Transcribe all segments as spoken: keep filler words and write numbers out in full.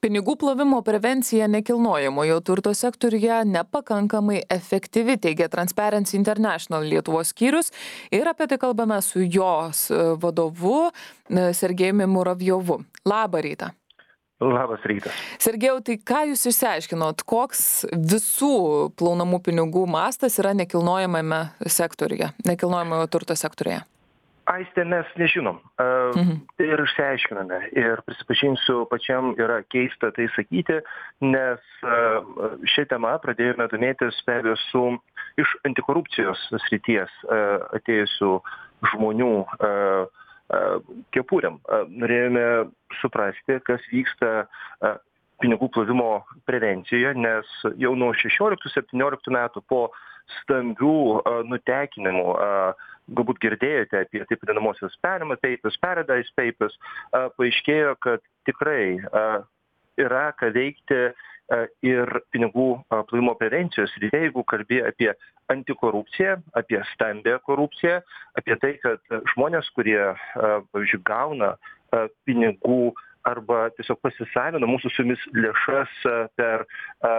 Pinigų plovimo prevencija nekilnojamojo turto sektoriuje nepakankamai efektyvi, teigia Transparency International Lietuvos skyrius. Ir apie tai kalbame su jos vadovu Sergejumi Muravjovu. Labą rytą. Labas rytas. Sergejau, tai ką jūs išsiaiškinot, koks visų plaunamų pinigų mastas yra nekilnojamame sektoriuje, nekilnojamojo turto sektoriuje? Aiste, mes nežinom. Uh, mhm. Tai ir išsiaiškiname. Ir prisipažinsiu, pačiam yra keista tai sakyti, nes uh, šią temą pradėjome domėtis be abejo su iš antikorupcijos srities uh, atėjusių žmonių uh, uh, kepurėm. Uh, norėjome suprasti, kas vyksta uh, pinigų plovimo prevencijoje, nes jau nuo šešioliktų septynioliktų metų po stambių uh, nutekinimų uh, galbūt girdėjote apie taip vadinamosios Panama Papers, Paradise Papers, a, paaiškėjo, kad tikrai a, yra ką veikti a, ir pinigų a, plovimo prevencijos srityje, jeigu kalbėjo apie antikorupciją, apie stambią korupciją, apie tai, kad žmonės, kurie, a, pavyzdžiui, gauna a, pinigų arba tiesiog pasisavina mūsų su jumis lėšas a, per a,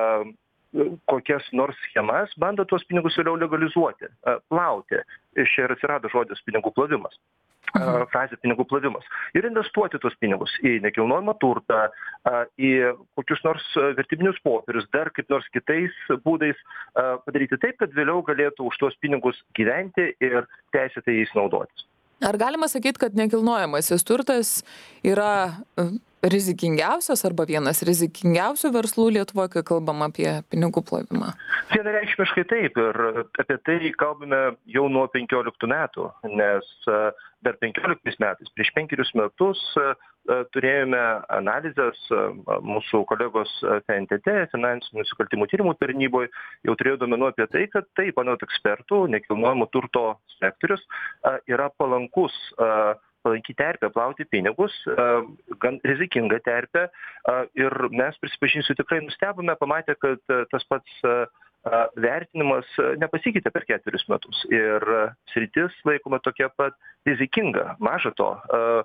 kokias nors schemas, bando tuos pinigus vėliau legalizuoti, plauti. Iš čia ir atsirado žodis pinigų plovimas, mhm. frazė pinigų plovimas. Ir investuoti tuos pinigus į nekilnojamą turtą, į kokius nors vertybinius popierius, dar kaip nors kitais būdais padaryti taip, kad vėliau galėtų už tuos pinigus gyventi ir teisėtai jais naudotis. Ar galima sakyti, kad nekilnojamasis turtas yra rizikingiausias arba vienas rizikingiausių verslų Lietuvoje, kai kalbam apie pinigų plovimą? Vienareikšmiškai taip, ir apie tai kalbame jau nuo penkioliktų metų, nes dar penkioliktais metais, prieš penkerius metus turėjome analizės, mūsų kolegos F N T T, finansinių nusikaltimų tyrimų tarnyboje, jau turėjo duomenų apie tai, kad taip, anot ekspertų, nekilnojamo turto sektorius yra palankus palanki terpė plauti pinigus, gan rizikinga terpė, ir mes, prisipažinsiu, tikrai nustebome, pamatę, kad tas pats vertinimas nepasikeitė per ketverius metus ir sritis laikoma tokia pat rizikinga. Maža to,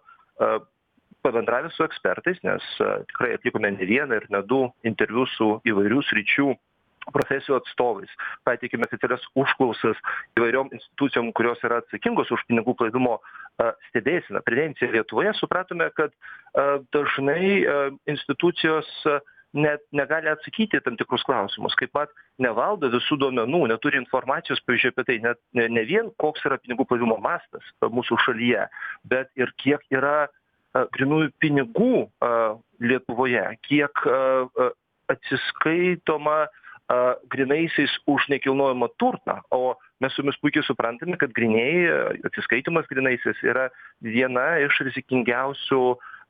pabendravę su ekspertais, nes tikrai atlikome ne vieną ir ne du interviu su įvairių sričių profesijų atstovais, pateikėme oficialias užklausas įvairiom institucijom, kurios yra atsakingos už pinigų plovimo stebėseną, prevenciją Lietuvoje, supratome, kad dažnai institucijos net negali atsakyti tam tikrus klausimus, kaip pat nevaldo visų duomenų, neturi informacijos, pavyzdžiui, apie tai, net ne, ne vien koks yra pinigų plovimo mastas mūsų šalyje, bet ir kiek yra grynųjų pinigų Lietuvoje, kiek atsiskaitoma grinaisiais už nekilnojamą turtą, o mes su jumis puikiai suprantame, kad grynieji atsiskaitimas grinaisiais yra viena iš rizikingiausių,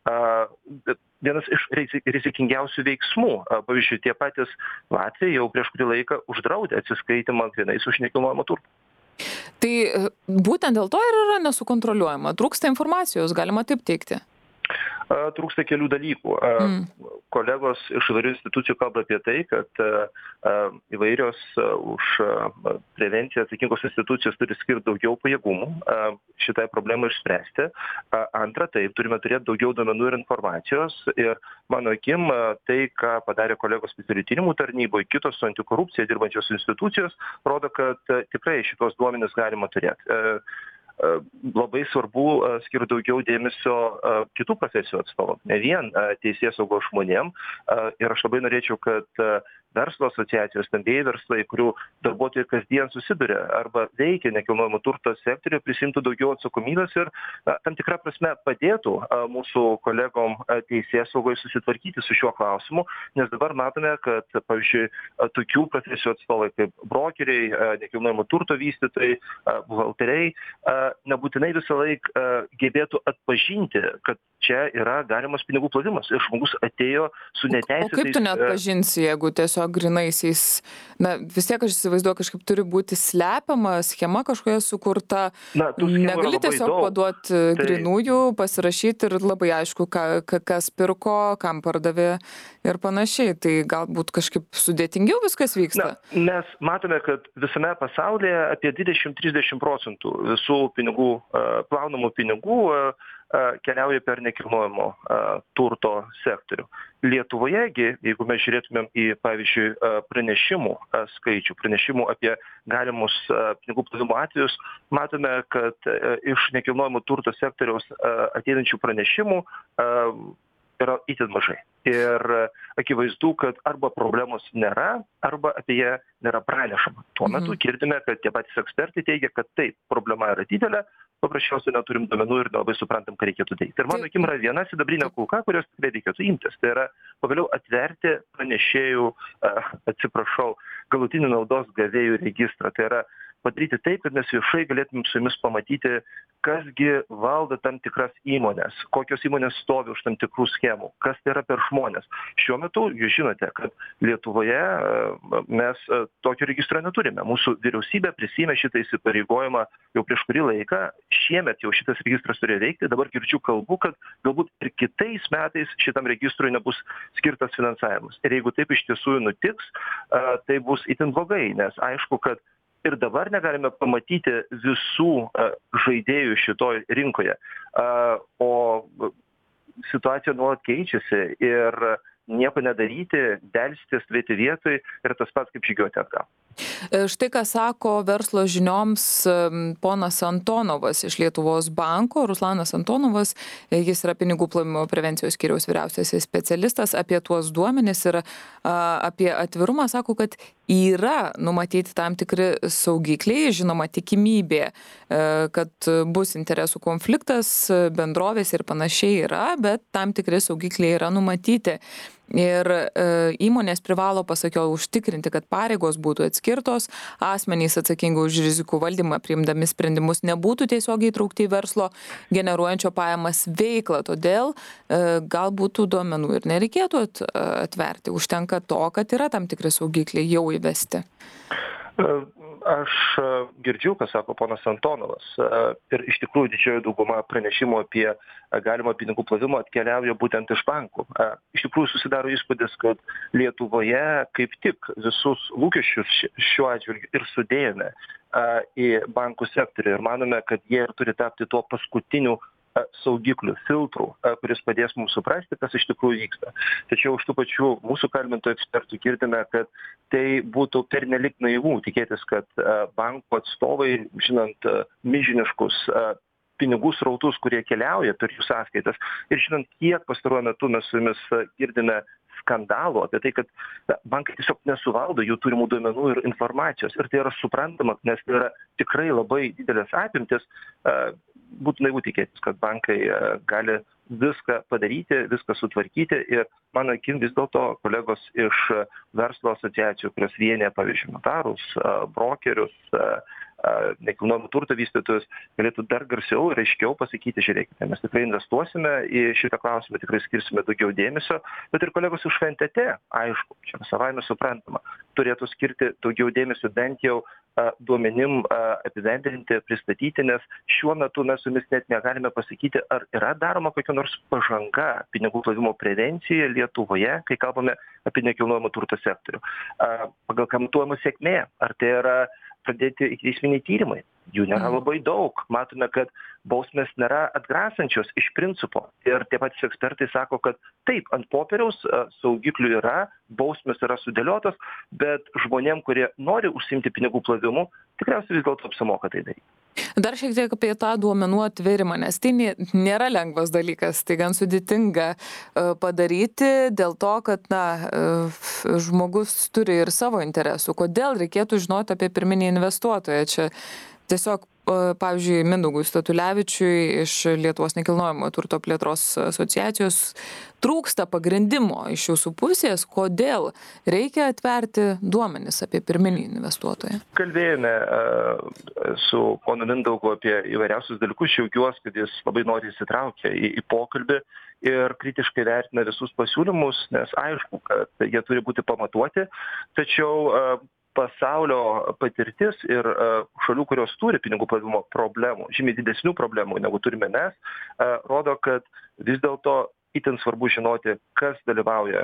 vienas iš rizikingiausių veiksmų. Pavyzdžiui, tie patys Latviai jau prieš kurį laiką uždraudė atsiskaitimą grynais už nekilnojamą turtą. Tai būtent dėl to ir yra nesukontroliuojama, trūksta informacijos, galima taip teigti. Trūksta kelių dalykų. Mm. Kolegos iš įvairių institucijų kalba apie tai, kad įvairios už prevenciją atsakingos institucijos turi skirti daugiau pajėgumų šitai problemai išspręsti. Antra, taip, turime turėti daugiau duomenų ir informacijos. Ir mano akim, tai, ką padarė kolegos specialių tyrimų tarnyboje, kitos su antikorupcija dirbančios institucijos, rodo, kad tikrai šitos duomenis galima turėti. Labai svarbu skirti daugiau dėmesio kitų profesijų atstovam, ne vien teisėsaugos žmonėm. Ir aš labai norėčiau, kad verslo asociacijos, stambieji verslai, kurių darbuotojai kasdien susiduria arba veikia nekilnojamo turto sektoriuje, prisimtų daugiau atsakomybės ir na, tam tikrą prasme padėtų a, mūsų kolegom teisėsaugoje susitvarkyti su šiuo klausimu, nes dabar matome, kad, pavyzdžiui, a, tokių profesijų atstovai kaip brokeriai, a, nekilnojamo turto vystytojai, a, buhalteriai, a, nebūtinai visą laiką gebėtų atpažinti, kad čia yra galimas pinigų plovimas ir žmogus atėjo su neteisėtais. O kaip tu net pažinsi, jeigu tiesiog grinaisiais, na vis tiek aš įsivaizduoju, kažkaip turi būti slepiama, schema kažkokia sukurta, na, negali tiesiog daug. paduoti tai... grinųjų, pasirašyti ir labai aišku, ką, kas pirko, kam pardavė ir panašiai, tai galbūt kažkaip sudėtingiau viskas vyksta? Na, mes matome, kad visame pasaulyje apie dvidešimt trisdešimt procentų visų pinigų, plaunamų pinigų keliauja per nekilnojamo turto sektorių. Lietuvoje, jeigu mes žiūrėtumėm į, pavyzdžiui, pranešimų skaičių, pranešimų apie galimus pinigų plovimo atvejus, matome, kad iš nekilnojamo turto sektoriaus ateinančių pranešimų yra itin mažai. Ir akivaizdu, kad arba problemos nėra, arba apie ją nėra pranešama. Tuo metu girdime, kad tie patys ekspertai teigia, kad taip, problema yra didelė, paprasčiausiai neturim duomenų ir nelabai suprantam, ką reikėtų daryti. Ir mano akim yra viena sidabrinė kulka, kurios tikrai reikėtų imtis. Tai yra pagaliau atverti pranešėjų, atsiprašau, galutinių naudos gavėjų registrą. Tai yra padaryti taip, kad mes viešai galėtumėm su jumis pamatyti, kasgi valdo tam tikras įmonės, kokios įmonės stovi už tam tikrų schemų, kas tai yra per žmonės. Šiuo metu, jūs žinote, kad Lietuvoje mes tokio registro neturime. Mūsų vyriausybė prisėmė šitą įsipareigojimą jau prieš kurį laiką. Šiemet jau šitas registras turėjo veikti. Dabar girdžiu kalbų, kad galbūt ir kitais metais šitam registrui nebus skirtas finansavimas. Ir jeigu taip iš tiesų nutiks, tai bus itin blogai, nes aišku, kad ir dabar negalime pamatyti visų žaidėjų šitoj rinkoje. O situacija nuolat keičiasi ir nieko nedaryti, delsti, stovėti vietoj yra tas pats kaip žygiuoti atgal. Štai ką sako verslo žinioms ponas Antonovas iš Lietuvos banko, Ruslanas Antonovas, jis yra pinigų plovimo prevencijos skyriaus vyriausiasis specialistas, apie tuos duomenis ir a, apie atvirumą sako, kad yra numatyti tam tikri saugikliai, žinoma tikimybė, kad bus interesų konfliktas, bendrovės ir panašiai yra, bet tam tikri saugikliai yra numatyti. Ir e, įmonės privalo, pasakiau, užtikrinti, kad pareigos būtų atskirtos, asmenys atsakingi už rizikų valdymą priimdami sprendimus nebūtų tiesiogiai įtraukti į verslo generuojančio pajamas veiklą. Todėl e, galbūt tų duomenų ir nereikėtų at, atverti. Užtenka to, kad yra tam tikri saugikliai jau įvesti. Aš girdžiu, ką sako ponas Antonovas. Ir iš tikrųjų didžioji dauguma pranešimų apie galimą pinigų plovimą atkeliauja būtent iš bankų. Iš tikrųjų susidaro įspūdis, kad Lietuvoje kaip tik visus lūkesčius šiuo atžvilgiu ir sudėjome į bankų sektorių ir manome, kad jie ir turi tapti tuo paskutiniu saugiklių, filtrų, kuris padės mums suprasti, kas iš tikrųjų vyksta. Tačiau iš tų pačių mūsų kalbintų ekspertų girdime, kad tai būtų pernelik naivu tikėtis, kad bankų atstovai, žinant milžiniškus pinigų srautus, kurie keliauja per jų sąskaitas ir žinant, kiek pastaruoju metu mes su jumis girdime skandalų apie tai, kad bankai tiesiog nesuvaldo jų turimų duomenų ir informacijos. Ir tai yra suprantama, nes tai yra tikrai labai didelės apimtis. Būtų naivu tikėtis, kad bankai gali viską padaryti, viską sutvarkyti ir mano akim vis dėlto kolegos iš verslo asociacijų, kurios vienija, pavyzdžiui, notarus, brokerius, nekilnojamo turto vystytojus, galėtų dar garsiau ir aiškiau pasakyti, žiūrėkite, mes tikrai investuosime į šitą klausimą, tikrai skirsime daugiau dėmesio, bet ir kolegos iš F N T T, aišku, čia savaime suprantama, turėtų skirti daugiau dėmesio bent jau duomenim apibendrinti, pristatyti, nes šiuo metu mes su jumis net negalime pasakyti, ar yra daroma kokia nors pažanga pinigų plovimo prevencijoje Lietuvoje, kai kalbame apie nekilnojamo turto sektorių. Pagal ką matuojama sėkmė, ar tai yra pradėti ikiteisminiai tyrimai. Jų nėra labai daug. Matome, kad bausmės nėra atgrasančios iš principo. Ir tie patys ekspertai sako, kad taip, ant popieriaus saugiklių yra, bausmės yra sudėliotos, bet žmonėm, kurie nori užsiimti pinigų plovimu, tikriausiai vis dėlto apsimoka tai daryti. Dar šiek tiek apie tą duomenų atverimą, nes tai nėra lengvas dalykas, tai gan sudėtinga padaryti dėl to, kad na, žmogus turi ir savo interesų. Kodėl reikėtų žinoti apie pirminį investuotoją? Čia tiesiog, pavyzdžiui, Mindaugui Statulevičiui iš Lietuvos nekilnojamo turto plėtros asociacijos trūksta pagrindimo iš jūsų pusės, kodėl reikia atverti duomenis apie pirminį investuotoją. Kalbėjome su ponu Mindaugu apie įvairiausius dalykus, džiaugiuosi, kad jis labai nori įsitraukia į, į pokalbį ir kritiškai vertina visus pasiūlymus, nes aišku, kad jie turi būti pamatuoti, tačiau pasaulio patirtis ir šalių, kurios turi pinigų plovimo problemų, žymiai didesnių problemų negu turime mes, rodo, kad vis dėlto itin svarbu žinoti, kas dalyvauja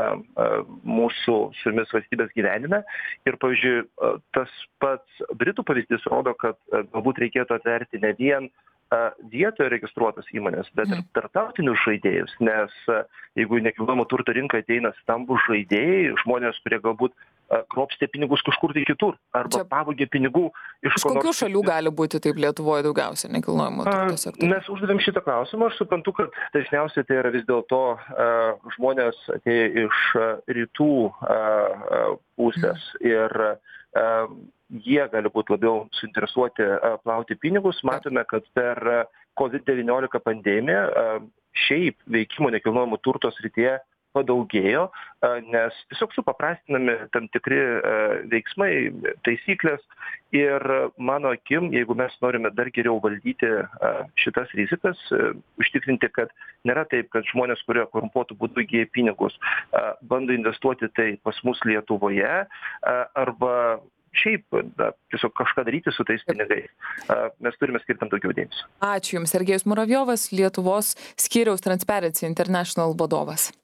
mūsų su jumis valstybės gyvenime. Ir, pavyzdžiui, tas pats Britų pavyzdys rodo, kad galbūt reikėtų atverti ne vien vietoje registruotas įmones, bet ir tarptautinius žaidėjus, nes jeigu į nekilnojamo turto rinką ateina stambūs žaidėjai, žmonės, kurie galbūt grobstė pinigus kažkur tai kitur, arba Čia pavogė pinigų iš iš ko kokių nors. šalių gali būti taip Lietuvoje daugiausia nekilnojamo turto sektoriuje? Mes uždavėm šitą klausimą, aš suprantu, kad dažniausiai tai yra vis dėlto žmonės atėję iš rytų pusės ir jie gali būti labiau suinteresuoti plauti pinigus. Matome, kad per kovid devyniolika pandemiją šiaip veikimo nekilnojamo turto srityje padaugėjo, nes tiesiog supaprastinami tam tikri veiksmai, taisyklės ir mano akim, jeigu mes norime dar geriau valdyti šitas rizikas, užtikrinti, kad nėra taip, kad žmonės, kurie korumpuotų būdų įgyja pinigus, bando investuoti tai pas mus Lietuvoje arba šiaip na, tiesiog kažką daryti su tais pinigais. Mes turime skirti tam daugiau dėmesio. Ačiū Jums, Sergejus Muravjovas, Lietuvos skyriaus Transparency International vadovas.